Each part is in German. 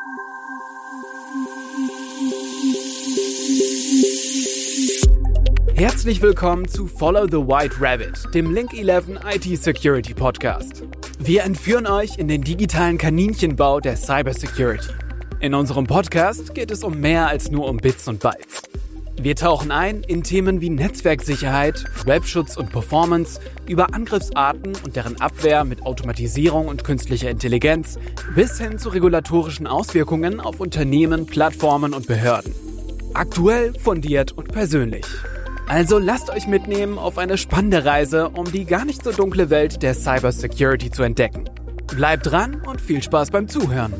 Herzlich willkommen zu Follow the White Rabbit, dem Link11 IT Security Podcast. Wir entführen euch in den digitalen Kaninchenbau der Cybersecurity. In unserem Podcast geht es um mehr als nur um Bits und Bytes. Wir tauchen ein in Themen wie Netzwerksicherheit, Webschutz und Performance, über Angriffsarten und deren Abwehr mit Automatisierung und künstlicher Intelligenz bis hin zu regulatorischen Auswirkungen auf Unternehmen, Plattformen und Behörden. Aktuell, fundiert und persönlich. Also lasst euch mitnehmen auf eine spannende Reise, um die gar nicht so dunkle Welt der Cybersecurity zu entdecken. Bleibt dran und viel Spaß beim Zuhören.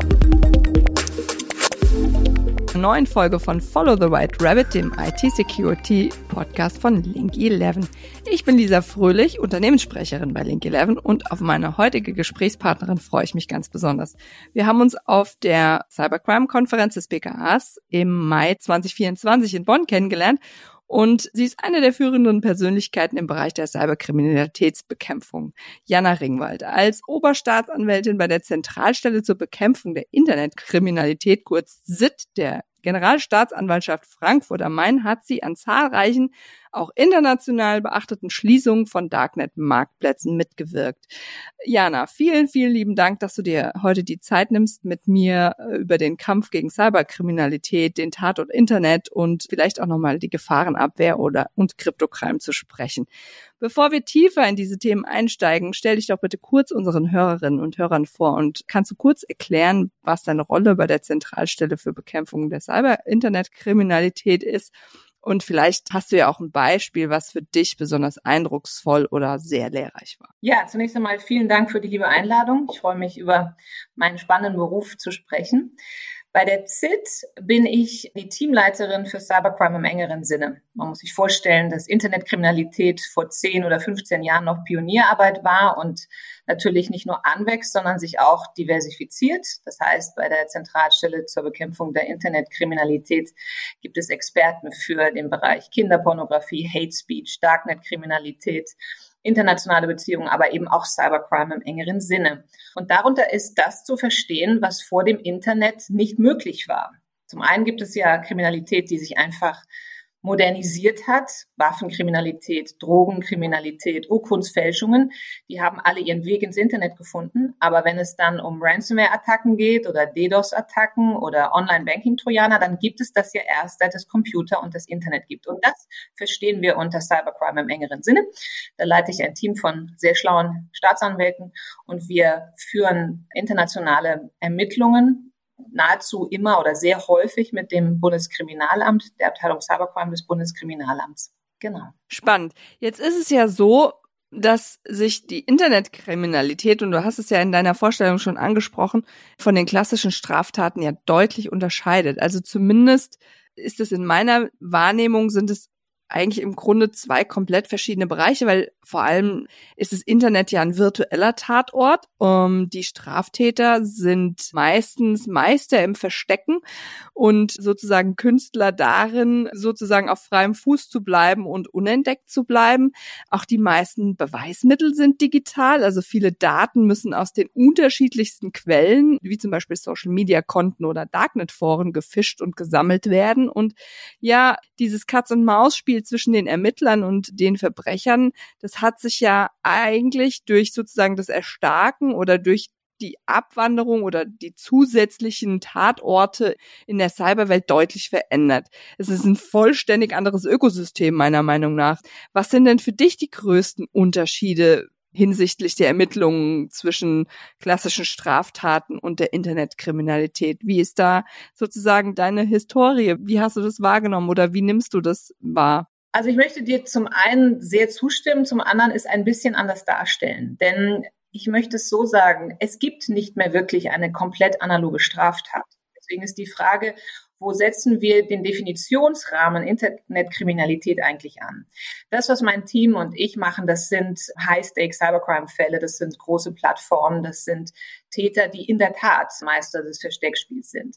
Einer neuen Folge von Follow the White Rabbit, dem IT-Security-Podcast von Link11. Ich bin Lisa Fröhlich, Unternehmenssprecherin bei Link11 und auf meine heutige Gesprächspartnerin freue ich mich ganz besonders. Wir haben uns auf der Cybercrime-Konferenz des BKAs im Mai 2024 in Bonn kennengelernt. Und sie ist eine der führenden Persönlichkeiten im Bereich der Cyberkriminalitätsbekämpfung. Jana Ringwald. Als Oberstaatsanwältin bei der Zentralstelle zur Bekämpfung der Internetkriminalität, kurz SIT, der Generalstaatsanwaltschaft Frankfurt am Main, hat sie an zahlreichen, auch international beachteten Schließungen von Darknet-Marktplätzen mitgewirkt. Jana, vielen, vielen lieben Dank, dass du dir heute die Zeit nimmst, mit mir über den Kampf gegen Cyberkriminalität, den Tatort Internet und vielleicht auch nochmal die Gefahrenabwehr und Kryptocrime zu sprechen. Bevor wir tiefer in diese Themen einsteigen, stell dich doch bitte kurz unseren Hörerinnen und Hörern vor und kannst du kurz erklären, was deine Rolle bei der Zentralstelle für Bekämpfung der Cyber-Internet-Kriminalität ist. Und vielleicht hast du ja auch ein Beispiel, was für dich besonders eindrucksvoll oder sehr lehrreich war. Ja, zunächst einmal vielen Dank für die liebe Einladung. Ich freue mich, über meinen spannenden Beruf zu sprechen. Bei der ZIT bin ich die Teamleiterin für Cybercrime im engeren Sinne. Man muss sich vorstellen, dass Internetkriminalität vor 10 oder 15 Jahren noch Pionierarbeit war und natürlich nicht nur anwächst, sondern sich auch diversifiziert. Das heißt, bei der Zentralstelle zur Bekämpfung der Internetkriminalität gibt es Experten für den Bereich Kinderpornografie, Hate Speech, Darknet-Kriminalität, internationale Beziehungen, aber eben auch Cybercrime im engeren Sinne. Und darunter ist das zu verstehen, was vor dem Internet nicht möglich war. Zum einen gibt es ja Kriminalität, die sich einfach modernisiert hat, Waffenkriminalität, Drogenkriminalität, Urkundsfälschungen, die haben alle ihren Weg ins Internet gefunden. Aber wenn es dann um Ransomware-Attacken geht oder DDoS-Attacken oder Online-Banking-Trojaner, dann gibt es das ja erst, seit es Computer und das Internet gibt. Und das verstehen wir unter Cybercrime im engeren Sinne. Da leite ich ein Team von sehr schlauen Staatsanwälten und wir führen internationale Ermittlungen nahezu immer oder sehr häufig mit dem Bundeskriminalamt, der Abteilung Cybercrime des Bundeskriminalamts. Genau. Spannend. Jetzt ist es ja so, dass sich die Internetkriminalität, und du hast es ja in deiner Vorstellung schon angesprochen, von den klassischen Straftaten ja deutlich unterscheidet. Also zumindest ist es in meiner Wahrnehmung, sind es eigentlich im Grunde zwei komplett verschiedene Bereiche, weil vor allem ist das Internet ja ein virtueller Tatort. Die Straftäter sind meistens Meister im Verstecken und sozusagen Künstler darin, sozusagen auf freiem Fuß zu bleiben und unentdeckt zu bleiben. Auch die meisten Beweismittel sind digital, also viele Daten müssen aus den unterschiedlichsten Quellen, wie zum Beispiel Social-Media-Konten oder Darknet-Foren, gefischt und gesammelt werden. Und ja, dieses Katz-und-Maus-Spiel zwischen den Ermittlern und den Verbrechern, das hat sich ja eigentlich durch sozusagen das Erstarken oder durch die Abwanderung oder die zusätzlichen Tatorte in der Cyberwelt deutlich verändert. Es ist ein vollständig anderes Ökosystem meiner Meinung nach. Was sind denn für dich die größten Unterschiede hinsichtlich der Ermittlungen zwischen klassischen Straftaten und der Internetkriminalität? Wie ist da sozusagen deine Historie? Wie hast du das wahrgenommen oder wie nimmst du das wahr? Also ich möchte dir zum einen sehr zustimmen, zum anderen es ein bisschen anders darstellen. Denn ich möchte es so sagen, es gibt nicht mehr wirklich eine komplett analoge Straftat. Deswegen ist die Frage, wo setzen wir den Definitionsrahmen Internetkriminalität eigentlich an? Das, was mein Team und ich machen, das sind High-Stake-Cybercrime-Fälle, das sind große Plattformen, das sind Täter, die in der Tat Meister des Versteckspiels sind.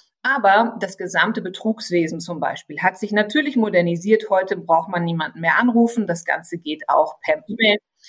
Aber das gesamte Betrugswesen zum Beispiel hat sich natürlich modernisiert. Heute braucht man niemanden mehr anrufen. Das Ganze geht auch per E-Mail.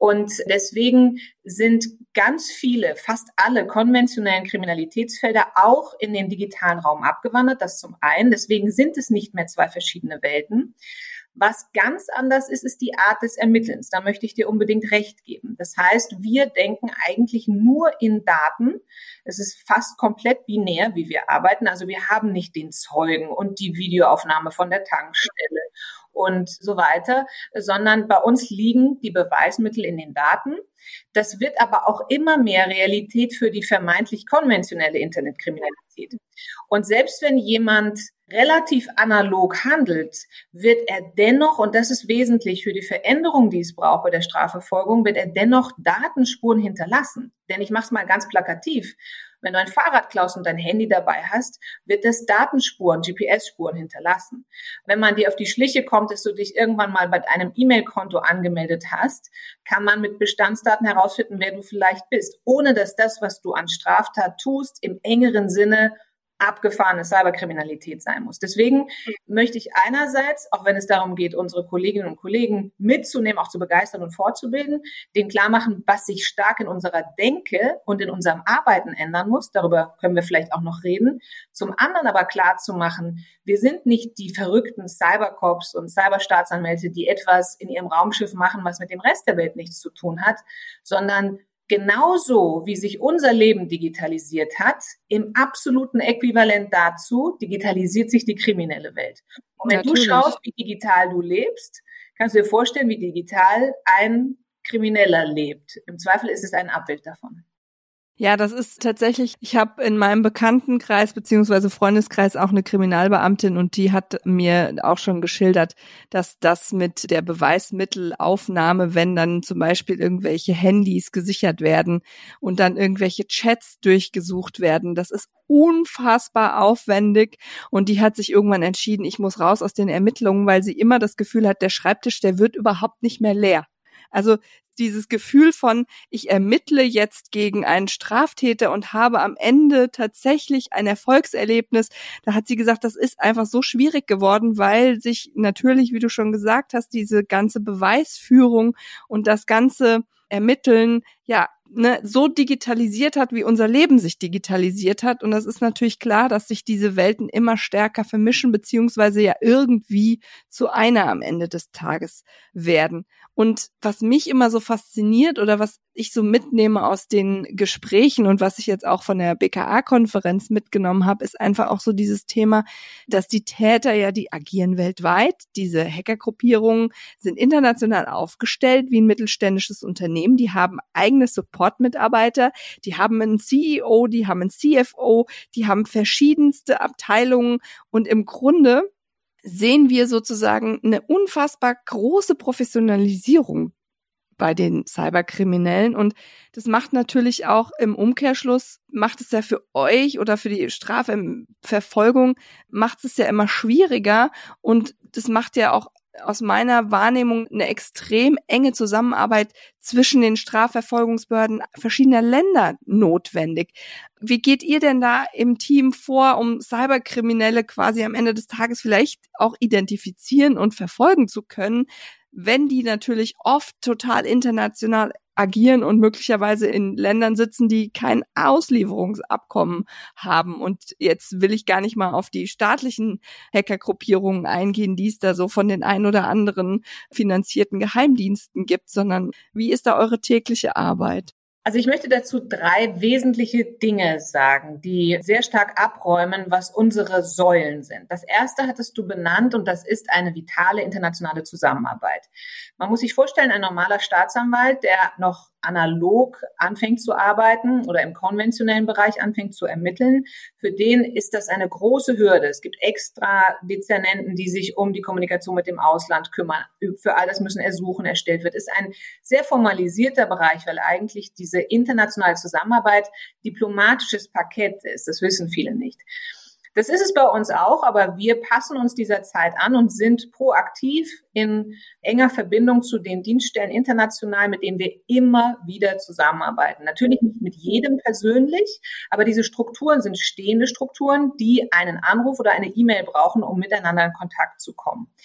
Und deswegen sind ganz viele, fast alle konventionellen Kriminalitätsfelder auch in den digitalen Raum abgewandert. Das zum einen. Deswegen sind es nicht mehr zwei verschiedene Welten. Was ganz anders ist, ist die Art des Ermittelns. Da möchte ich dir unbedingt recht geben. Das heißt, wir denken eigentlich nur in Daten. Es ist fast komplett binär, wie wir arbeiten. Also wir haben nicht den Zeugen und die Videoaufnahme von der Tankstelle und so weiter, sondern bei uns liegen die Beweismittel in den Daten. Das wird aber auch immer mehr Realität für die vermeintlich konventionelle Internetkriminalität. Und selbst wenn jemand relativ analog handelt, wird er dennoch, und das ist wesentlich für die Veränderung, die es braucht bei der Strafverfolgung, wird er dennoch Datenspuren hinterlassen. Denn ich mache es mal ganz plakativ. Wenn du ein Fahrrad klaust und dein Handy dabei hast, wird es Datenspuren, GPS-Spuren hinterlassen. Wenn man dir auf die Schliche kommt, dass du dich irgendwann mal bei einem E-Mail-Konto angemeldet hast, kann man mit Bestandsdaten herausfinden, wer du vielleicht bist, ohne dass das, was du an Straftat tust, im engeren Sinne abgefahrene Cyberkriminalität sein muss. Deswegen möchte ich einerseits, auch wenn es darum geht, unsere Kolleginnen und Kollegen mitzunehmen, auch zu begeistern und fortzubilden, denen klar machen, was sich stark in unserer Denke und in unserem Arbeiten ändern muss. Darüber können wir vielleicht auch noch reden. Zum anderen aber klar zu machen, wir sind nicht die verrückten Cybercops und Cyberstaatsanwälte, die etwas in ihrem Raumschiff machen, was mit dem Rest der Welt nichts zu tun hat, sondern genauso wie sich unser Leben digitalisiert hat, im absoluten Äquivalent dazu digitalisiert sich die kriminelle Welt. Und wenn du schaust, wie digital du lebst, kannst du dir vorstellen, wie digital ein Krimineller lebt. Im Zweifel ist es ein Abbild davon. Ja, das ist tatsächlich, ich habe in meinem Bekanntenkreis beziehungsweise Freundeskreis auch eine Kriminalbeamtin und die hat mir auch schon geschildert, dass das mit der Beweismittelaufnahme, wenn dann zum Beispiel irgendwelche Handys gesichert werden und dann irgendwelche Chats durchgesucht werden, das ist unfassbar aufwendig und die hat sich irgendwann entschieden, ich muss raus aus den Ermittlungen, weil sie immer das Gefühl hat, der Schreibtisch, der wird überhaupt nicht mehr leer. Also dieses Gefühl von, ich ermittle jetzt gegen einen Straftäter und habe am Ende tatsächlich ein Erfolgserlebnis, da hat sie gesagt, das ist einfach so schwierig geworden, weil sich natürlich, wie du schon gesagt hast, diese ganze Beweisführung und das ganze Ermitteln, ja, so digitalisiert hat, wie unser Leben sich digitalisiert hat. Und das ist natürlich klar, dass sich diese Welten immer stärker vermischen, beziehungsweise ja irgendwie zu einer am Ende des Tages werden. Und was mich immer so fasziniert oder was ich so mitnehme aus den Gesprächen und was ich jetzt auch von der BKA-Konferenz mitgenommen habe, ist einfach auch so dieses Thema, dass die Täter ja, die agieren weltweit. Diese Hackergruppierungen sind international aufgestellt wie ein mittelständisches Unternehmen. Die haben eigene Support-Mitarbeiter, die haben einen CEO, die haben einen CFO, die haben verschiedenste Abteilungen und im Grunde sehen wir sozusagen eine unfassbar große Professionalisierung bei den Cyberkriminellen und das macht natürlich auch im Umkehrschluss, macht es ja für euch oder für die Strafverfolgung, macht es ja immer schwieriger und das macht ja auch aus meiner Wahrnehmung eine extrem enge Zusammenarbeit zwischen den Strafverfolgungsbehörden verschiedener Länder notwendig. Wie geht ihr denn da im Team vor, um Cyberkriminelle quasi am Ende des Tages vielleicht auch identifizieren und verfolgen zu können, wenn die natürlich oft total international agieren und möglicherweise in Ländern sitzen, die kein Auslieferungsabkommen haben. Und jetzt will ich gar nicht mal auf die staatlichen Hackergruppierungen eingehen, die es da so von den ein oder anderen finanzierten Geheimdiensten gibt, sondern wie ist da eure tägliche Arbeit? Also ich möchte dazu 3 wesentliche Dinge sagen, die sehr stark abräumen, was unsere Säulen sind. Das erste hattest du benannt und das ist eine vitale internationale Zusammenarbeit. Man muss sich vorstellen, ein normaler Staatsanwalt, der noch analog anfängt zu arbeiten oder im konventionellen Bereich anfängt zu ermitteln, für den ist das eine große Hürde. Es gibt extra Dezernenten, die sich um die Kommunikation mit dem Ausland kümmern. Für all das müssen Ersuchen erstellt werden. Es ist ein sehr formalisierter Bereich, weil eigentlich diese internationale Zusammenarbeit diplomatisches Parkett ist. Das wissen viele nicht. Das ist es bei uns auch, aber wir passen uns dieser Zeit an und sind proaktiv in enger Verbindung zu den Dienststellen international, mit denen wir immer wieder zusammenarbeiten. Natürlich nicht mit jedem persönlich, aber diese Strukturen sind stehende Strukturen, die einen Anruf oder eine E-Mail brauchen, um miteinander in Kontakt zu kommen.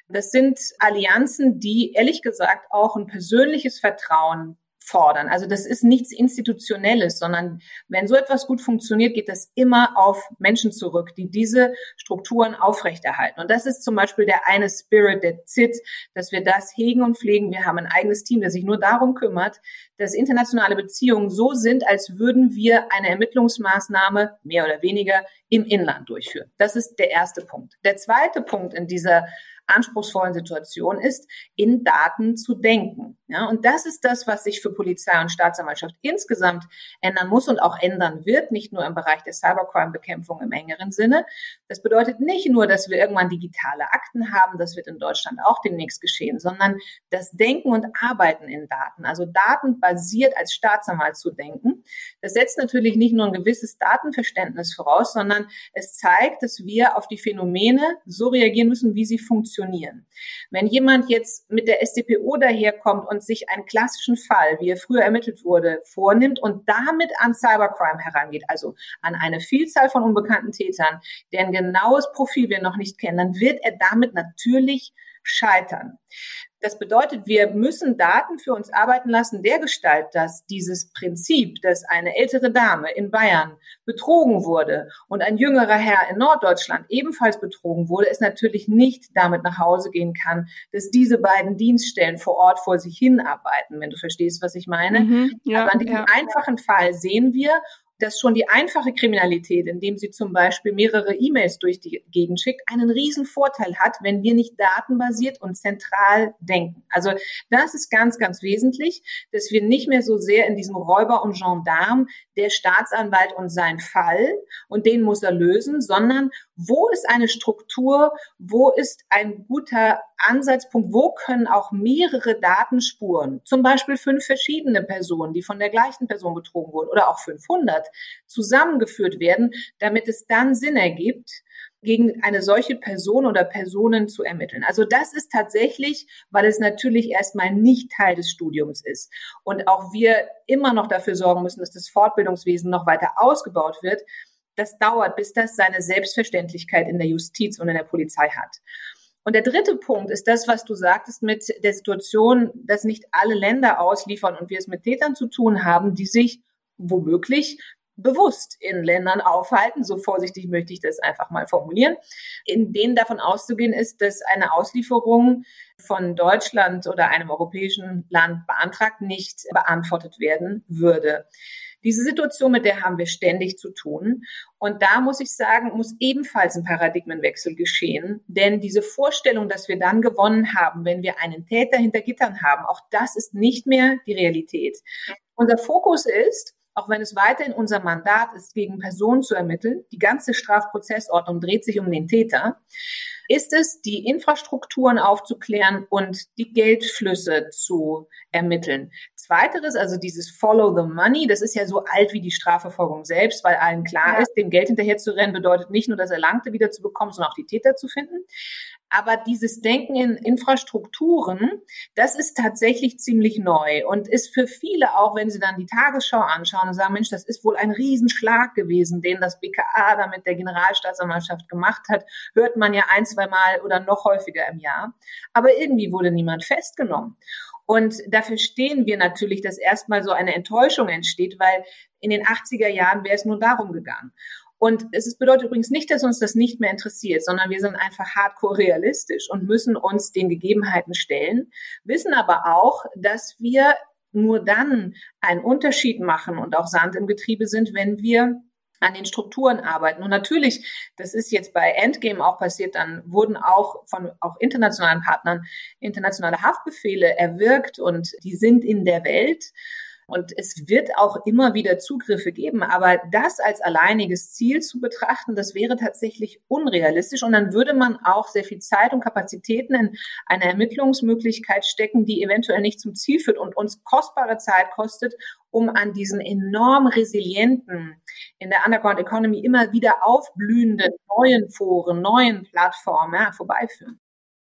Das sind Allianzen, die ehrlich gesagt auch ein persönliches Vertrauen fordern. Also das ist nichts Institutionelles, sondern wenn so etwas gut funktioniert, geht das immer auf Menschen zurück, die diese Strukturen aufrechterhalten. Und das ist zum Beispiel der eine Spirit der ZIT, dass wir das hegen und pflegen. Wir haben ein eigenes Team, das sich nur darum kümmert, dass internationale Beziehungen so sind, als würden wir eine Ermittlungsmaßnahme mehr oder weniger im Inland durchführen. Das ist der erste Punkt. Der zweite Punkt in dieser anspruchsvollen Situation ist, in Daten zu denken. Ja, und das ist das, was sich für Polizei und Staatsanwaltschaft insgesamt ändern muss und auch ändern wird, nicht nur im Bereich der Cybercrime-Bekämpfung im engeren Sinne. Das bedeutet nicht nur, dass wir irgendwann digitale Akten haben, das wird in Deutschland auch demnächst geschehen, sondern das Denken und Arbeiten in Daten, also datenbasiert als Staatsanwalt zu denken. Das setzt natürlich nicht nur ein gewisses Datenverständnis voraus, sondern es zeigt, dass wir auf die Phänomene so reagieren müssen, wie sie funktionieren. Wenn jemand jetzt mit der StPO daherkommt und sich einen klassischen Fall, wie er früher ermittelt wurde, vornimmt und damit an Cybercrime herangeht, also an eine Vielzahl von unbekannten Tätern, deren genaues Profil wir noch nicht kennen, dann wird er damit natürlich scheitern. Das bedeutet, wir müssen Daten für uns arbeiten lassen, dergestalt, dass dieses Prinzip, dass eine ältere Dame in Bayern betrogen wurde und ein jüngerer Herr in Norddeutschland ebenfalls betrogen wurde, es natürlich nicht damit nach Hause gehen kann, dass diese beiden Dienststellen vor Ort vor sich hinarbeiten, wenn du verstehst, was ich meine. Ja, also an diesem einfachen Fall sehen wir, dass schon die einfache Kriminalität, indem sie zum Beispiel mehrere E-Mails durch die Gegend schickt, einen riesen Vorteil hat, wenn wir nicht datenbasiert und zentral denken. Also das ist ganz, ganz wesentlich, dass wir nicht mehr so sehr in diesem Räuber und Gendarm, der Staatsanwalt und sein Fall, und den muss er lösen, sondern wo ist eine Struktur, wo ist ein guter Ansatzpunkt, wo können auch mehrere Datenspuren, zum Beispiel 5 verschiedene Personen, die von der gleichen Person betrogen wurden oder auch 500, zusammengeführt werden, damit es dann Sinn ergibt, gegen eine solche Person oder Personen zu ermitteln. Also das ist tatsächlich, weil es natürlich erstmal nicht Teil des Studiums ist und auch wir immer noch dafür sorgen müssen, dass das Fortbildungswesen noch weiter ausgebaut wird. Das dauert, bis das seine Selbstverständlichkeit in der Justiz und in der Polizei hat. Und der dritte Punkt ist das, was du sagtest mit der Situation, dass nicht alle Länder ausliefern und wir es mit Tätern zu tun haben, die sich womöglich bewusst in Ländern aufhalten, so vorsichtig möchte ich das einfach mal formulieren, in denen davon auszugehen ist, dass eine Auslieferung von Deutschland oder einem europäischen Land beantragt nicht beantwortet werden würde. Diese Situation, mit der haben wir ständig zu tun. Und da muss ich sagen, muss ebenfalls ein Paradigmenwechsel geschehen. Denn diese Vorstellung, dass wir dann gewonnen haben, wenn wir einen Täter hinter Gittern haben, auch das ist nicht mehr die Realität. Unser Fokus ist, auch wenn es weiterhin unser Mandat ist, gegen Personen zu ermitteln, die ganze Strafprozessordnung dreht sich um den Täter, ist es, die Infrastrukturen aufzuklären und die Geldflüsse zu ermitteln. Zweiteres, also dieses Follow the Money, das ist ja so alt wie die Strafverfolgung selbst, weil allen klar ist, dem Geld hinterher zu rennen bedeutet nicht nur das Erlangte wieder zu bekommen, sondern auch die Täter zu finden. Aber dieses Denken in Infrastrukturen, das ist tatsächlich ziemlich neu und ist für viele auch, wenn sie dann die Tagesschau anschauen und sagen, Mensch, das ist wohl ein Riesenschlag gewesen, den das BKA da mit der Generalstaatsanwaltschaft gemacht hat, hört man ja 1-2 Mal oder noch häufiger im Jahr. Aber irgendwie wurde niemand festgenommen. Und da verstehen wir natürlich, dass erstmal so eine Enttäuschung entsteht, weil in den 80er Jahren wäre es nur darum gegangen. Und es bedeutet übrigens nicht, dass uns das nicht mehr interessiert, sondern wir sind einfach hardcore realistisch und müssen uns den Gegebenheiten stellen, wissen aber auch, dass wir nur dann einen Unterschied machen und auch Sand im Getriebe sind, wenn wir an den Strukturen arbeiten. Und natürlich, das ist jetzt bei Endgame auch passiert, dann wurden auch von auch internationalen Partnern internationale Haftbefehle erwirkt und die sind in der Welt. Und es wird auch immer wieder Zugriffe geben, aber das als alleiniges Ziel zu betrachten, das wäre tatsächlich unrealistisch und dann würde man auch sehr viel Zeit und Kapazitäten in eine Ermittlungsmöglichkeit stecken, die eventuell nicht zum Ziel führt und uns kostbare Zeit kostet, um an diesen enorm resilienten, in der Underground Economy immer wieder aufblühenden neuen Foren, neuen Plattformen vorbeiführen.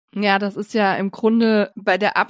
Ja, das ist ja im Grunde bei der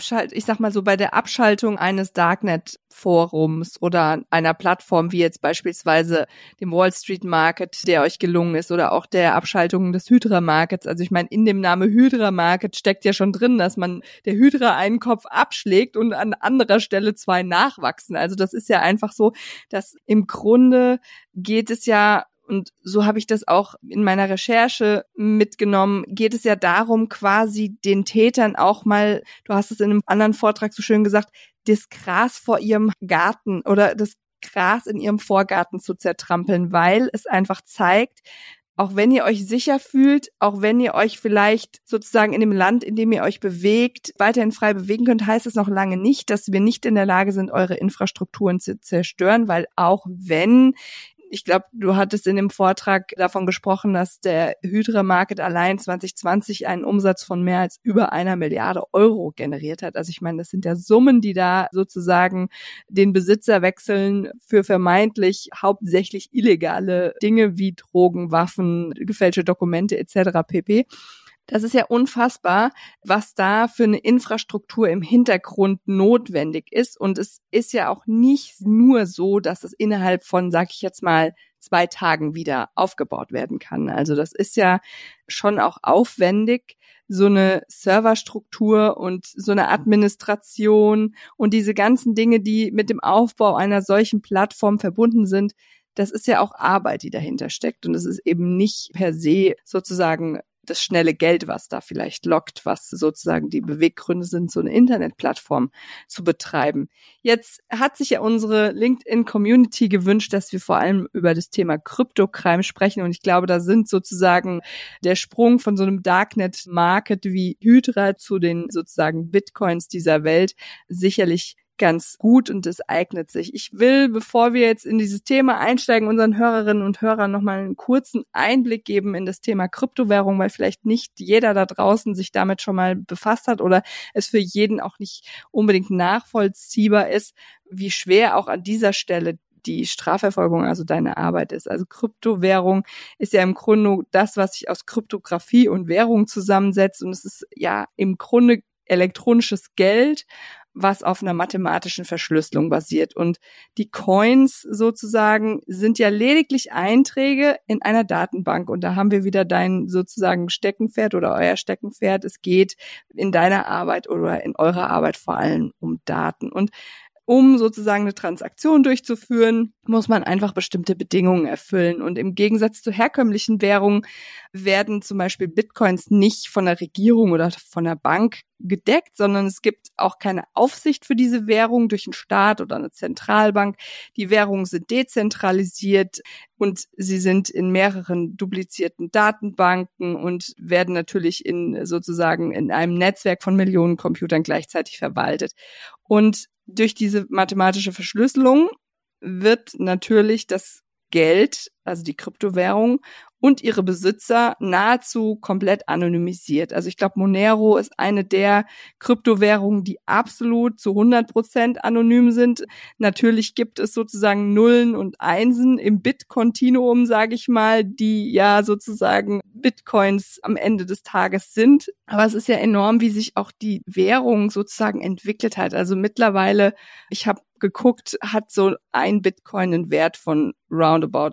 Abschaltung eines Darknet-Forums oder einer Plattform wie jetzt beispielsweise dem Wall Street Market, der euch gelungen ist, oder auch der Abschaltung des Hydra Markets. Also ich meine, in dem Namen Hydra Market steckt ja schon drin, dass man der Hydra einen Kopf abschlägt und an anderer Stelle 2 nachwachsen. Also das ist ja einfach so, dass im Grunde geht es ja, und so habe ich das auch in meiner Recherche mitgenommen, geht es ja darum, quasi den Tätern auch mal, du hast es in einem anderen Vortrag so schön gesagt, das Gras vor ihrem Garten oder das Gras in ihrem Vorgarten zu zertrampeln, weil es einfach zeigt, auch wenn ihr euch sicher fühlt, auch wenn ihr euch vielleicht sozusagen in dem Land, in dem ihr euch bewegt, weiterhin frei bewegen könnt, heißt es noch lange nicht, dass wir nicht in der Lage sind, eure Infrastrukturen zu zerstören, weil auch wenn, ich glaube, du hattest in dem Vortrag davon gesprochen, dass der Hydra Market allein 2020 einen Umsatz von mehr als über 1 Milliarde Euro generiert hat. Also ich meine, das sind ja Summen, die da sozusagen den Besitzer wechseln für vermeintlich hauptsächlich illegale Dinge wie Drogen, Waffen, gefälschte Dokumente etc. pp. Das ist ja unfassbar, was da für eine Infrastruktur im Hintergrund notwendig ist. Und es ist ja auch nicht nur so, dass es innerhalb von, sag ich jetzt mal, 2 Tagen wieder aufgebaut werden kann. Also das ist ja schon auch aufwendig, so eine Serverstruktur und so eine Administration und diese ganzen Dinge, die mit dem Aufbau einer solchen Plattform verbunden sind. Das ist ja auch Arbeit, die dahinter steckt. Und es ist eben nicht per se sozusagen das schnelle Geld, was da vielleicht lockt, was sozusagen die Beweggründe sind, so eine Internetplattform zu betreiben. Jetzt hat sich ja unsere LinkedIn-Community gewünscht, dass wir vor allem über das Thema Kryptocrime sprechen. Und ich glaube, da sind sozusagen der Sprung von so einem Darknet-Market wie Hydra zu den sozusagen Bitcoins dieser Welt sicherlich ganz gut und es eignet sich. Ich will, bevor wir jetzt in dieses Thema einsteigen, unseren Hörerinnen und Hörern nochmal einen kurzen Einblick geben in das Thema Kryptowährung, weil vielleicht nicht jeder da draußen sich damit schon mal befasst hat oder es für jeden auch nicht unbedingt nachvollziehbar ist, wie schwer auch an dieser Stelle die Strafverfolgung, also deine Arbeit ist. Also Kryptowährung ist ja im Grunde das, was sich aus Kryptographie und Währung zusammensetzt und es ist ja im Grunde elektronisches Geld, was auf einer mathematischen Verschlüsselung basiert. Und die Coins sozusagen sind ja lediglich Einträge in einer Datenbank. Und da haben wir wieder dein sozusagen Steckenpferd oder euer Steckenpferd. Es geht in deiner Arbeit oder in eurer Arbeit vor allem um Daten. Und um sozusagen eine Transaktion durchzuführen, muss man einfach bestimmte Bedingungen erfüllen. Und im Gegensatz zu herkömmlichen Währungen werden zum Beispiel Bitcoins nicht von der Regierung oder von der Bank gedeckt, sondern es gibt auch keine Aufsicht für diese Währung durch einen Staat oder eine Zentralbank. Die Währungen sind dezentralisiert und sie sind in mehreren duplizierten Datenbanken und werden natürlich in einem Netzwerk von Millionen Computern gleichzeitig verwaltet. Und durch diese mathematische Verschlüsselung wird natürlich das Geld, also die Kryptowährung und ihre Besitzer nahezu komplett anonymisiert. Also ich glaube, Monero ist eine der Kryptowährungen, die absolut zu 100% anonym sind. Natürlich gibt es sozusagen Nullen und Einsen im Bit-Kontinuum, sage ich mal, die ja sozusagen Bitcoins am Ende des Tages sind. Aber es ist ja enorm, wie sich auch die Währung sozusagen entwickelt hat. Also mittlerweile, ich habe geguckt, hat so ein Bitcoin einen Wert von roundabout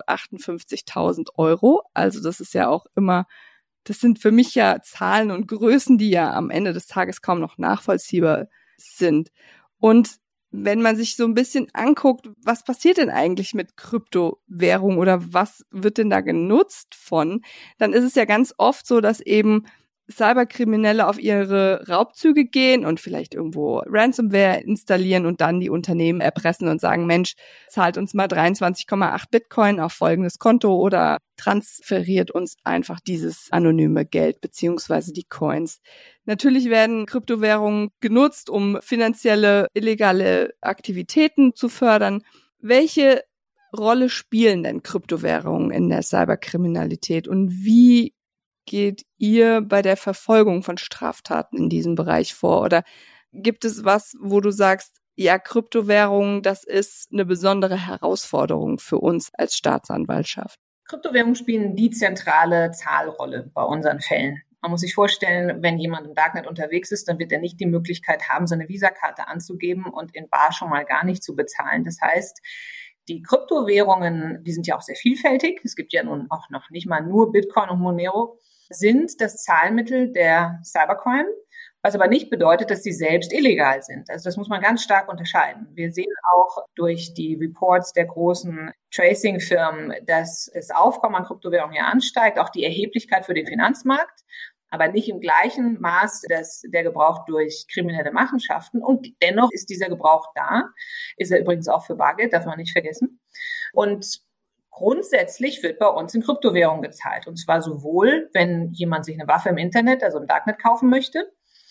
58.000 Euro. Also das ist ja auch immer, das sind für mich ja Zahlen und Größen, die ja am Ende des Tages kaum noch nachvollziehbar sind. Und wenn man sich so ein bisschen anguckt, was passiert denn eigentlich mit Kryptowährung oder was wird denn da genutzt von, dann ist es ja ganz oft so, dass eben Cyberkriminelle auf ihre Raubzüge gehen und vielleicht irgendwo Ransomware installieren und dann die Unternehmen erpressen und sagen, Mensch, zahlt uns mal 23,8 Bitcoin auf folgendes Konto oder transferiert uns einfach dieses anonyme Geld beziehungsweise die Coins. Natürlich werden Kryptowährungen genutzt, um finanzielle, illegale Aktivitäten zu fördern. Welche Rolle spielen denn Kryptowährungen in der Cyberkriminalität und wie geht ihr bei der Verfolgung von Straftaten in diesem Bereich vor? Oder gibt es was, wo du sagst, ja, Kryptowährungen, das ist eine besondere Herausforderung für uns als Staatsanwaltschaft? Kryptowährungen spielen die zentrale Zahlrolle bei unseren Fällen. Man muss sich vorstellen, wenn jemand im Darknet unterwegs ist, dann wird er nicht die Möglichkeit haben, seine Visakarte anzugeben und in bar schon mal gar nicht zu bezahlen. Das heißt, die Kryptowährungen, die sind ja auch sehr vielfältig. Es gibt ja nun auch noch nicht mal nur Bitcoin und Monero, sind das Zahlmittel der Cybercrime, was aber nicht bedeutet, dass sie selbst illegal sind. Also das muss man ganz stark unterscheiden. Wir sehen auch durch die Reports der großen Tracing-Firmen, dass das Aufkommen an Kryptowährungen hier ansteigt, auch die Erheblichkeit für den Finanzmarkt, aber nicht im gleichen Maß der Gebrauch durch kriminelle Machenschaften. Und dennoch ist dieser Gebrauch da, ist er übrigens auch für Bargeld, darf man nicht vergessen. Und grundsätzlich wird bei uns in Kryptowährungen gezahlt. Und zwar sowohl, wenn jemand sich eine Waffe im Internet, also im Darknet kaufen möchte,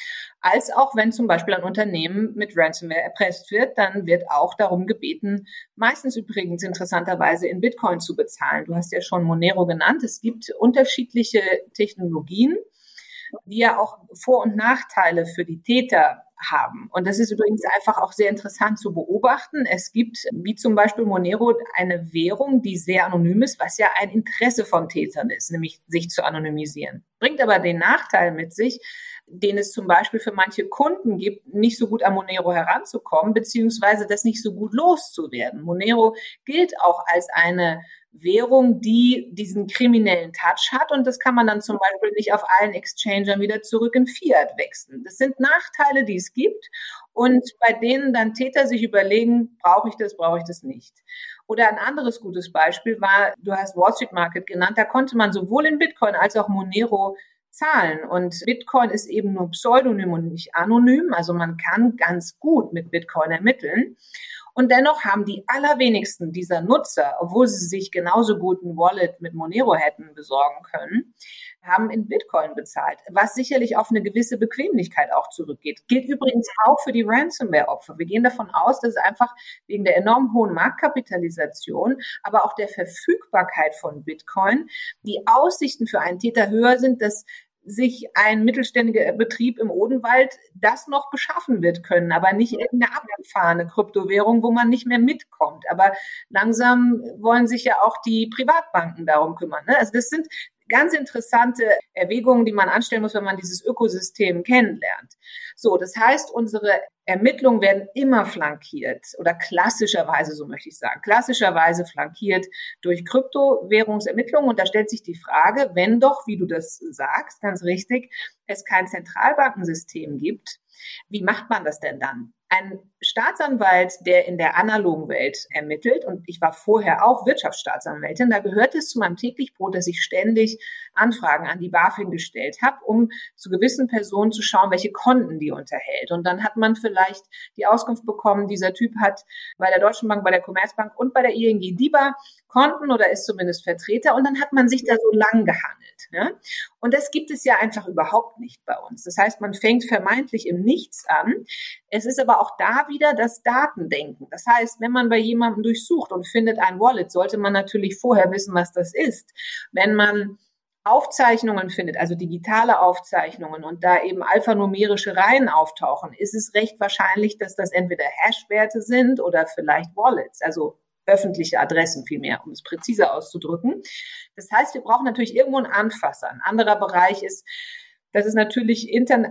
als auch wenn zum Beispiel ein Unternehmen mit Ransomware erpresst wird, dann wird auch darum gebeten, meistens übrigens interessanterweise in Bitcoin zu bezahlen. Du hast ja schon Monero genannt. Es gibt unterschiedliche Technologien, die ja auch Vor- und Nachteile für die Täter haben. Und das ist übrigens einfach auch sehr interessant zu beobachten. Es gibt, wie zum Beispiel Monero, eine Währung, die sehr anonym ist, was ja ein Interesse von Tätern ist, nämlich sich zu anonymisieren. Bringt aber den Nachteil mit sich, den es zum Beispiel für manche Kunden gibt, nicht so gut an Monero heranzukommen, beziehungsweise das nicht so gut loszuwerden. Monero gilt auch als eine Währung, die diesen kriminellen Touch hat, und das kann man dann zum Beispiel nicht auf allen Exchangern wieder zurück in Fiat wechseln. Das sind Nachteile, die es gibt und bei denen dann Täter sich überlegen, brauche ich das nicht. Oder ein anderes gutes Beispiel war, du hast Wall Street Market genannt, da konnte man sowohl in Bitcoin als auch Monero zahlen. Und Bitcoin ist eben nur pseudonym und nicht anonym. Also man kann ganz gut mit Bitcoin ermitteln. Und dennoch haben die allerwenigsten dieser Nutzer, obwohl sie sich genauso gut ein Wallet mit Monero hätten besorgen können, haben in Bitcoin bezahlt, was sicherlich auf eine gewisse Bequemlichkeit auch zurückgeht. Gilt übrigens auch für die Ransomware-Opfer. Wir gehen davon aus, dass es einfach wegen der enorm hohen Marktkapitalisation, aber auch der Verfügbarkeit von Bitcoin, die Aussichten für einen Täter höher sind, dass sich ein mittelständiger Betrieb im Odenwald das noch beschaffen wird können, aber nicht irgendeine abgefahrene Kryptowährung, wo man nicht mehr mitkommt. Aber langsam wollen sich ja auch die Privatbanken darum kümmern. Also das sind ganz interessante Erwägungen, die man anstellen muss, wenn man dieses Ökosystem kennenlernt. So, das heißt, unsere Ermittlungen werden immer flankiert oder klassischerweise, so möchte ich sagen, klassischerweise flankiert durch Kryptowährungsermittlungen. Und da stellt sich die Frage, wenn doch, wie du das sagst, ganz richtig, es kein Zentralbankensystem gibt, wie macht man das denn dann? Ein Staatsanwalt, der in der analogen Welt ermittelt, und ich war vorher auch Wirtschaftsstaatsanwältin, da gehört es zu meinem täglichen Brot, dass ich ständig Anfragen an die BaFin gestellt habe, um zu gewissen Personen zu schauen, welche Konten die unterhält. Und dann hat man vielleicht die Auskunft bekommen, dieser Typ hat bei der Deutschen Bank, bei der Commerzbank und bei der ING DiBa Konten oder ist zumindest Vertreter. Und dann hat man sich da so lang gehandelt. Ne? Und das gibt es ja einfach überhaupt nicht bei uns. Das heißt, man fängt vermeintlich im Nichts an. Es ist aber auch da wieder das Datendenken. Das heißt, wenn man bei jemandem durchsucht und findet ein Wallet, sollte man natürlich vorher wissen, was das ist. Wenn man Aufzeichnungen findet, also digitale Aufzeichnungen und da eben alphanumerische Reihen auftauchen, ist es recht wahrscheinlich, dass das entweder Hashwerte sind oder vielleicht Wallets, also öffentliche Adressen vielmehr, um es präziser auszudrücken. Das heißt, wir brauchen natürlich irgendwo einen Anfasser. Ein anderer Bereich ist, dass es natürlich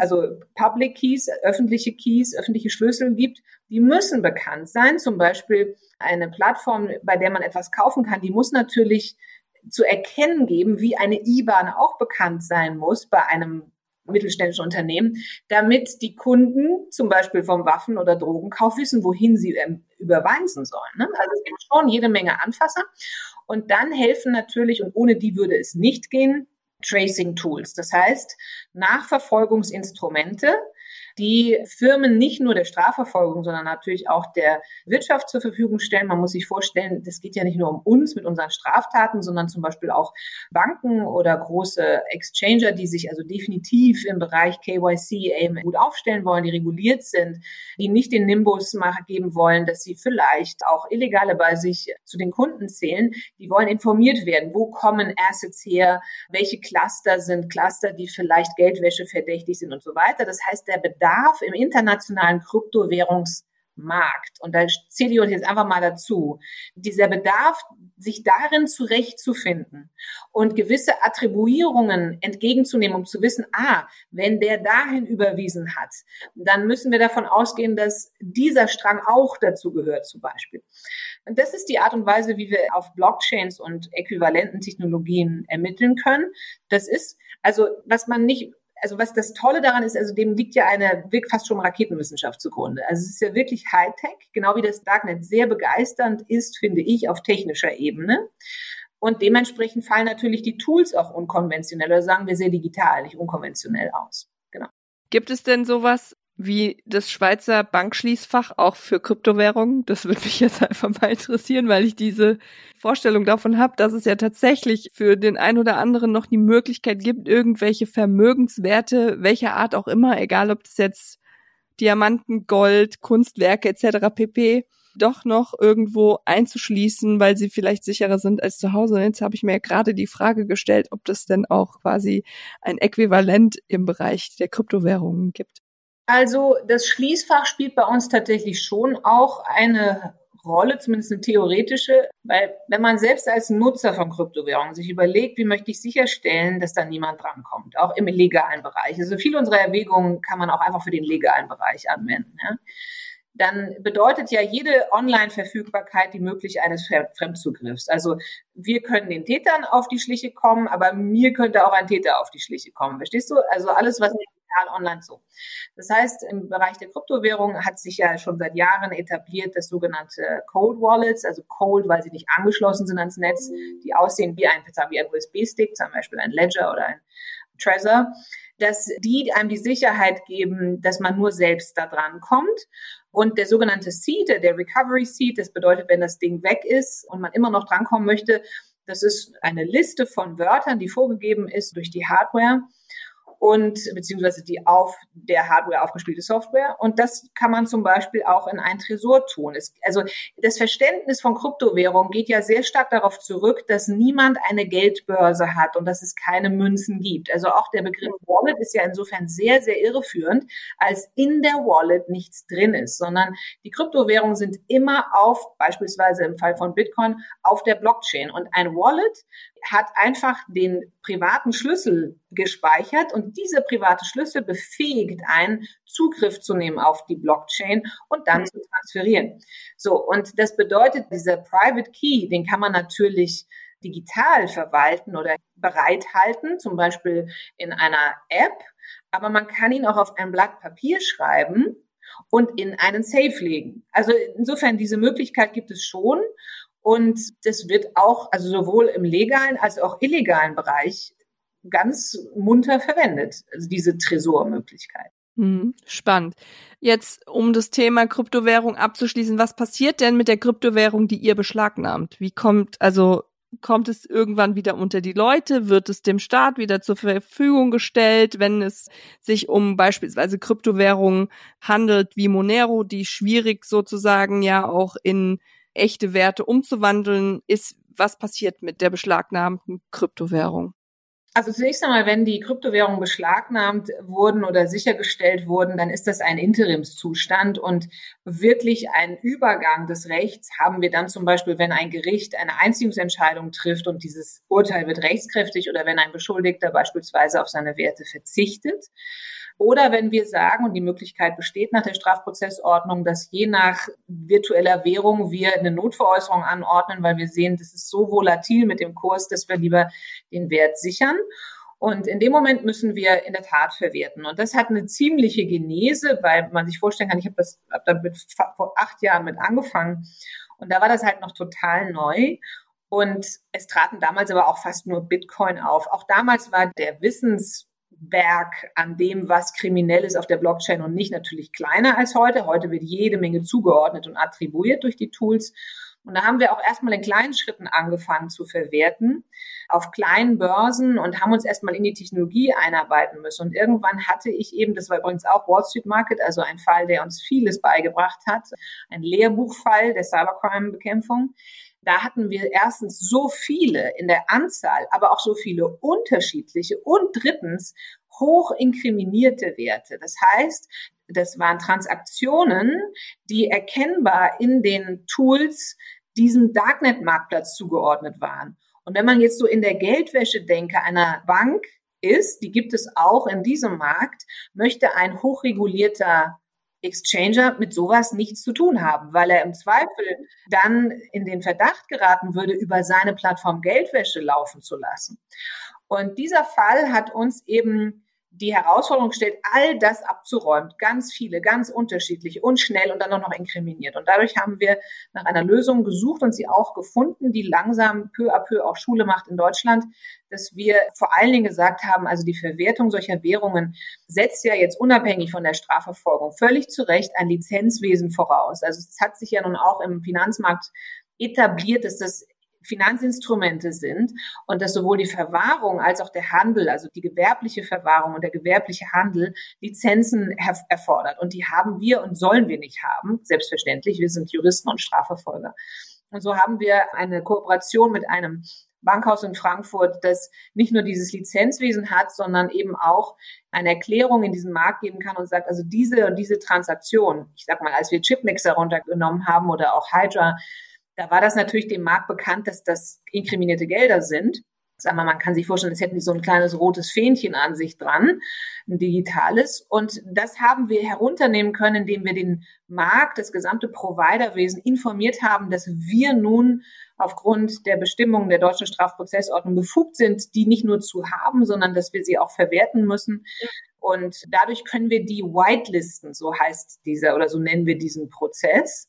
Public Keys, öffentliche Schlüssel gibt, die müssen bekannt sein. Zum Beispiel eine Plattform, bei der man etwas kaufen kann, die muss natürlich zu erkennen geben, wie eine IBAN auch bekannt sein muss bei einem mittelständischen Unternehmen, damit die Kunden zum Beispiel vom Waffen- oder Drogenkauf wissen, wohin sie überweisen sollen. Ne? Also es gibt schon jede Menge Anfasser. Und dann helfen natürlich, und ohne die würde es nicht gehen, Tracing Tools. Das heißt, Nachverfolgungsinstrumente, die Firmen nicht nur der Strafverfolgung, sondern natürlich auch der Wirtschaft zur Verfügung stellen. Man muss sich vorstellen, das geht ja nicht nur um uns mit unseren Straftaten, sondern zum Beispiel auch Banken oder große Exchanger, die sich also definitiv im Bereich KYC gut aufstellen wollen, die reguliert sind, die nicht den Nimbus geben wollen, dass sie vielleicht auch Illegale bei sich zu den Kunden zählen. Die wollen informiert werden, wo kommen Assets her, welche Cluster sind Cluster, die vielleicht Geldwäsche verdächtig sind und so weiter. Das heißt, der Bedarf im internationalen Kryptowährungsmarkt Markt, und da zähle ich uns jetzt einfach mal dazu, dieser Bedarf, sich darin zurechtzufinden und gewisse Attribuierungen entgegenzunehmen, um zu wissen, wenn der dahin überwiesen hat, dann müssen wir davon ausgehen, dass dieser Strang auch dazu gehört zum Beispiel. Und das ist die Art und Weise, wie wir auf Blockchains und äquivalenten Technologien ermitteln können. Das ist, was das Tolle daran ist, also dem liegt ja fast schon Raketenwissenschaft zugrunde. Also es ist ja wirklich Hightech, genau wie das Darknet sehr begeisternd ist, finde ich, auf technischer Ebene. Und dementsprechend fallen natürlich die Tools auch unkonventionell, oder sagen wir sehr digital, nicht unkonventionell aus. Genau. Gibt es denn sowas wie das Schweizer Bankschließfach auch für Kryptowährungen? Das würde mich jetzt einfach mal interessieren, weil ich diese Vorstellung davon habe, dass es ja tatsächlich für den einen oder anderen noch die Möglichkeit gibt, irgendwelche Vermögenswerte, welcher Art auch immer, egal ob das jetzt Diamanten, Gold, Kunstwerke etc. pp., doch noch irgendwo einzuschließen, weil sie vielleicht sicherer sind als zu Hause. Und jetzt habe ich mir gerade die Frage gestellt, ob das denn auch quasi ein Äquivalent im Bereich der Kryptowährungen gibt. Also das Schließfach spielt bei uns tatsächlich schon auch eine Rolle, zumindest eine theoretische, weil wenn man selbst als Nutzer von Kryptowährungen sich überlegt, wie möchte ich sicherstellen, dass da niemand drankommt, auch im legalen Bereich. Also viele unserer Erwägungen kann man auch einfach für den legalen Bereich anwenden. Ja? Dann bedeutet ja jede Online-Verfügbarkeit die Möglichkeit eines Fremdzugriffs. Also wir können den Tätern auf die Schliche kommen, aber mir könnte auch ein Täter auf die Schliche kommen. Verstehst du? Also alles, was online so. Das heißt, im Bereich der Kryptowährung hat sich ja schon seit Jahren etabliert das sogenannte Cold Wallets, also cold, weil sie nicht angeschlossen sind ans Netz, die aussehen wie ein USB-Stick, zum Beispiel ein Ledger oder ein Trezor, dass die einem die Sicherheit geben, dass man nur selbst da dran kommt. Und der sogenannte Seed, der Recovery Seed, das bedeutet, wenn das Ding weg ist und man immer noch drankommen möchte, das ist eine Liste von Wörtern, die vorgegeben ist durch die Hardware und beziehungsweise die auf der Hardware aufgespielte Software. Und das kann man zum Beispiel auch in einen Tresor tun. Also das Verständnis von Kryptowährung geht ja sehr stark darauf zurück, dass niemand eine Geldbörse hat und dass es keine Münzen gibt. Also auch der Begriff Wallet ist ja insofern sehr, sehr irreführend, als in der Wallet nichts drin ist, sondern die Kryptowährungen sind immer beispielsweise im Fall von Bitcoin, auf der Blockchain. Und ein Wallet hat einfach den privaten Schlüssel gespeichert und dieser private Schlüssel befähigt einen, Zugriff zu nehmen auf die Blockchain und dann zu transferieren. So, und das bedeutet, dieser Private Key, den kann man natürlich digital verwalten oder bereithalten, zum Beispiel in einer App, aber man kann ihn auch auf ein Blatt Papier schreiben und in einen Safe legen. Also insofern, diese Möglichkeit gibt es schon. Und das wird auch, also sowohl im legalen als auch illegalen Bereich ganz munter verwendet, also diese Tresormöglichkeit. Spannend. Jetzt, um das Thema Kryptowährung abzuschließen, was passiert denn mit der Kryptowährung, die ihr beschlagnahmt? Kommt es irgendwann wieder unter die Leute? Wird es dem Staat wieder zur Verfügung gestellt, wenn es sich um beispielsweise Kryptowährungen handelt wie Monero, die schwierig sozusagen ja auch in echte Werte umzuwandeln ist? Was passiert mit der beschlagnahmten Kryptowährung? Also zunächst einmal, wenn die Kryptowährungen beschlagnahmt wurden oder sichergestellt wurden, dann ist das ein Interimszustand und wirklich ein Übergang des Rechts haben wir dann zum Beispiel, wenn ein Gericht eine Einziehungsentscheidung trifft und dieses Urteil wird rechtskräftig oder wenn ein Beschuldigter beispielsweise auf seine Werte verzichtet. Oder wenn wir sagen, und die Möglichkeit besteht nach der Strafprozessordnung, dass je nach virtueller Währung wir eine Notveräußerung anordnen, weil wir sehen, das ist so volatil mit dem Kurs, dass wir lieber den Wert sichern. Und in dem Moment müssen wir in der Tat verwerten. Und das hat eine ziemliche Genese, weil man sich vorstellen kann, ich habe damit vor 8 Jahren mit angefangen. Und da war das halt noch total neu. Und es traten damals aber auch fast nur Bitcoin auf. Auch damals war der Wissensberg an dem, was kriminell ist auf der Blockchain und nicht natürlich kleiner als heute. Heute wird jede Menge zugeordnet und attribuiert durch die Tools. Und da haben wir auch erstmal in kleinen Schritten angefangen zu verwerten, auf kleinen Börsen und haben uns erstmal in die Technologie einarbeiten müssen. Und irgendwann hatte ich eben, das war übrigens auch Wall Street Market, also ein Fall, der uns vieles beigebracht hat, ein Lehrbuchfall der Cybercrime-Bekämpfung. Da hatten wir erstens so viele in der Anzahl, aber auch so viele unterschiedliche und drittens hoch inkriminierte Werte. Das heißt, das waren Transaktionen, die erkennbar in den Tools diesem Darknet-Marktplatz zugeordnet waren. Und wenn man jetzt so in der Geldwäsche-Denke einer Bank ist, die gibt es auch in diesem Markt, möchte ein hochregulierter Exchanger mit sowas nichts zu tun haben, weil er im Zweifel dann in den Verdacht geraten würde, über seine Plattform Geldwäsche laufen zu lassen. Und dieser Fall hat uns eben die Herausforderung gestellt, all das abzuräumen, ganz viele, ganz unterschiedlich und schnell und dann auch noch inkriminiert. Und dadurch haben wir nach einer Lösung gesucht und sie auch gefunden, die langsam peu à peu auch Schule macht in Deutschland, dass wir vor allen Dingen gesagt haben, also die Verwertung solcher Währungen setzt ja jetzt unabhängig von der Strafverfolgung völlig zu Recht ein Lizenzwesen voraus. Also es hat sich ja nun auch im Finanzmarkt etabliert, dass das Finanzinstrumente sind und dass sowohl die Verwahrung als auch der Handel, also die gewerbliche Verwahrung und der gewerbliche Handel Lizenzen erfordert. Und die haben wir und sollen wir nicht haben, selbstverständlich. Wir sind Juristen und Strafverfolger. Und so haben wir eine Kooperation mit einem Bankhaus in Frankfurt, das nicht nur dieses Lizenzwesen hat, sondern eben auch eine Erklärung in diesen Markt geben kann und sagt, also diese und diese Transaktion, ich sag mal, als wir Chipmixer runtergenommen haben oder auch Hydra, da war das natürlich dem Markt bekannt, dass das inkriminierte Gelder sind. Sagen wir, man kann sich vorstellen, es hätten die so ein kleines rotes Fähnchen an sich dran, ein digitales. Und das haben wir herunternehmen können, indem wir den Markt, das gesamte Providerwesen informiert haben, dass wir nun aufgrund der Bestimmungen der deutschen Strafprozessordnung befugt sind, die nicht nur zu haben, sondern dass wir sie auch verwerten müssen. Und dadurch können wir die whitelisten, so heißt dieser oder so nennen wir diesen Prozess.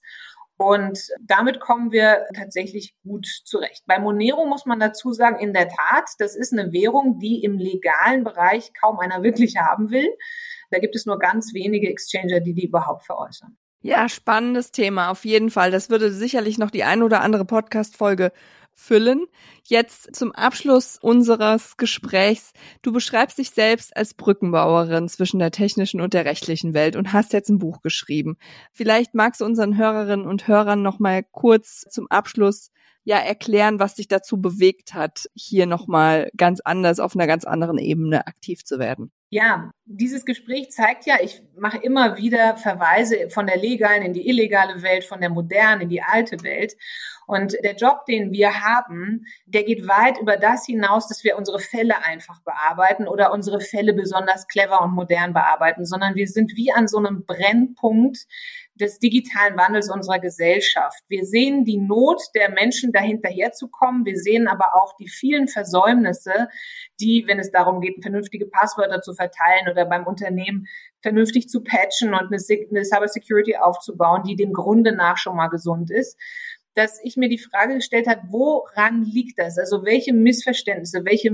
Und damit kommen wir tatsächlich gut zurecht. Bei Monero muss man dazu sagen, in der Tat, das ist eine Währung, die im legalen Bereich kaum einer wirklich haben will. Da gibt es nur ganz wenige Exchanger, die überhaupt veräußern. Ja, spannendes Thema, auf jeden Fall. Das würde sicherlich noch die ein oder andere Podcast-Folge füllen. Jetzt zum Abschluss unseres Gesprächs. Du beschreibst dich selbst als Brückenbauerin zwischen der technischen und der rechtlichen Welt und hast jetzt ein Buch geschrieben. Vielleicht magst du unseren Hörerinnen und Hörern noch mal kurz zum Abschluss erklären, was dich dazu bewegt hat, hier noch mal ganz anders, auf einer ganz anderen Ebene aktiv zu werden. Ja, dieses Gespräch zeigt ja, ich mache immer wieder Verweise von der legalen in die illegale Welt, von der modernen in die alte Welt. Und der Job, den wir haben, der geht weit über das hinaus, dass wir unsere Fälle einfach bearbeiten oder unsere Fälle besonders clever und modern bearbeiten, sondern wir sind wie an so einem Brennpunkt des digitalen Wandels unserer Gesellschaft. Wir sehen die Not der Menschen, dahinterherzukommen. Wir sehen aber auch die vielen Versäumnisse, die, wenn es darum geht, vernünftige Passwörter zu verteilen oder beim Unternehmen vernünftig zu patchen und eine Cybersecurity aufzubauen, die dem Grunde nach schon mal gesund ist, dass ich mir die Frage gestellt habe, woran liegt das? Also welche Missverständnisse, welche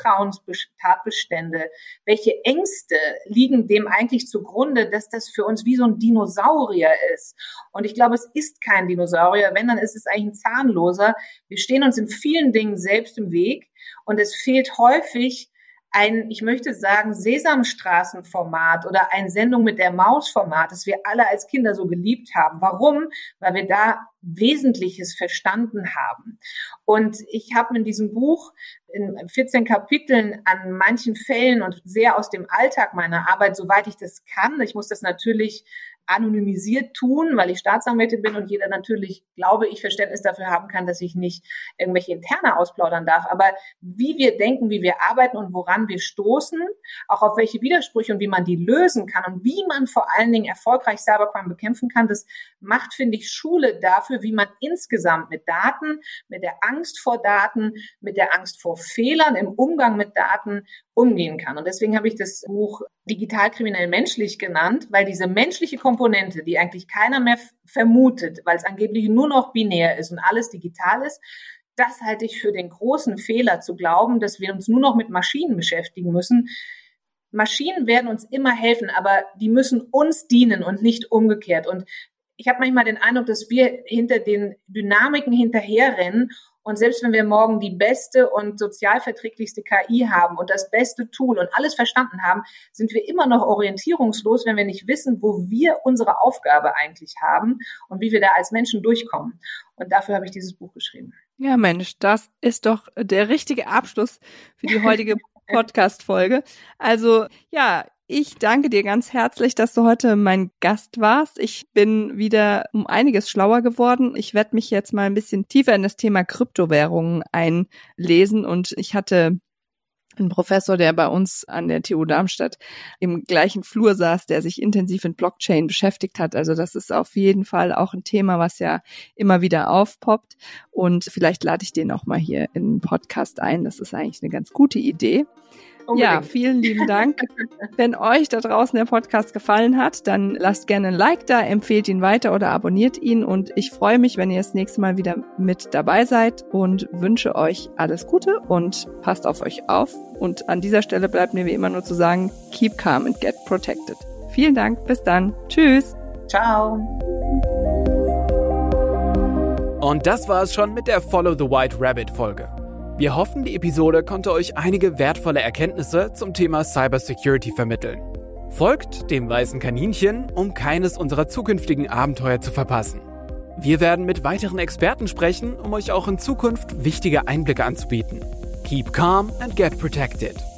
Misstrauenstatbestände, welche Ängste liegen dem eigentlich zugrunde, dass das für uns wie so ein Dinosaurier ist? Und ich glaube, es ist kein Dinosaurier. Wenn, dann ist es eigentlich ein Zahnloser. Wir stehen uns in vielen Dingen selbst im Weg und es fehlt häufig ein, ich möchte sagen, Sesamstraßenformat oder ein Sendung mit der Maus-Format, das wir alle als Kinder so geliebt haben. Warum? Weil wir da Wesentliches verstanden haben. Und ich habe in diesem Buch in 14 Kapiteln an manchen Fällen und sehr aus dem Alltag meiner Arbeit, soweit ich das kann, ich muss das natürlich anonymisiert tun, weil ich Staatsanwältin bin und jeder natürlich, glaube ich, Verständnis dafür haben kann, dass ich nicht irgendwelche Interne ausplaudern darf. Aber wie wir denken, wie wir arbeiten und woran wir stoßen, auch auf welche Widersprüche und wie man die lösen kann und wie man vor allen Dingen erfolgreich Cybercrime bekämpfen kann, das macht, finde ich, Schule dafür, wie man insgesamt mit Daten, mit der Angst vor Daten, mit der Angst vor Fehlern im Umgang mit Daten umgehen kann. Und deswegen habe ich das Buch Digital kriminell menschlich genannt, weil diese menschliche Komponente, die eigentlich keiner mehr vermutet, weil es angeblich nur noch binär ist und alles digital ist, das halte ich für den großen Fehler, zu glauben, dass wir uns nur noch mit Maschinen beschäftigen müssen. Maschinen werden uns immer helfen, aber die müssen uns dienen und nicht umgekehrt. Und ich habe manchmal den Eindruck, dass wir hinter den Dynamiken hinterherrennen. Und selbst wenn wir morgen die beste und sozialverträglichste KI haben und das beste Tool und alles verstanden haben, sind wir immer noch orientierungslos, wenn wir nicht wissen, wo wir unsere Aufgabe eigentlich haben und wie wir da als Menschen durchkommen. Und dafür habe ich dieses Buch geschrieben. Ja, Mensch, das ist doch der richtige Abschluss für die heutige Podcast-Folge. Also ja, ich danke dir ganz herzlich, dass du heute mein Gast warst. Ich bin wieder um einiges schlauer geworden. Ich werde mich jetzt mal ein bisschen tiefer in das Thema Kryptowährungen einlesen und ich hatte einen Professor, der bei uns an der TU Darmstadt im gleichen Flur saß, der sich intensiv mit Blockchain beschäftigt hat. Also das ist auf jeden Fall auch ein Thema, was ja immer wieder aufpoppt. Und vielleicht lade ich den auch mal hier in den Podcast ein. Das ist eigentlich eine ganz gute Idee. Unbedingt. Ja, vielen lieben Dank. Wenn euch da draußen der Podcast gefallen hat, dann lasst gerne ein Like da, empfehlt ihn weiter oder abonniert ihn. Und ich freue mich, wenn ihr das nächste Mal wieder mit dabei seid und wünsche euch alles Gute und passt auf euch auf. Und an dieser Stelle bleibt mir wie immer nur zu sagen, keep calm and get protected. Vielen Dank, bis dann. Tschüss. Ciao. Und das war es schon mit der Follow the White Rabbit Folge. Wir hoffen, die Episode konnte euch einige wertvolle Erkenntnisse zum Thema Cybersecurity vermitteln. Folgt dem weißen Kaninchen, um keines unserer zukünftigen Abenteuer zu verpassen. Wir werden mit weiteren Experten sprechen, um euch auch in Zukunft wichtige Einblicke anzubieten. Keep calm and get protected.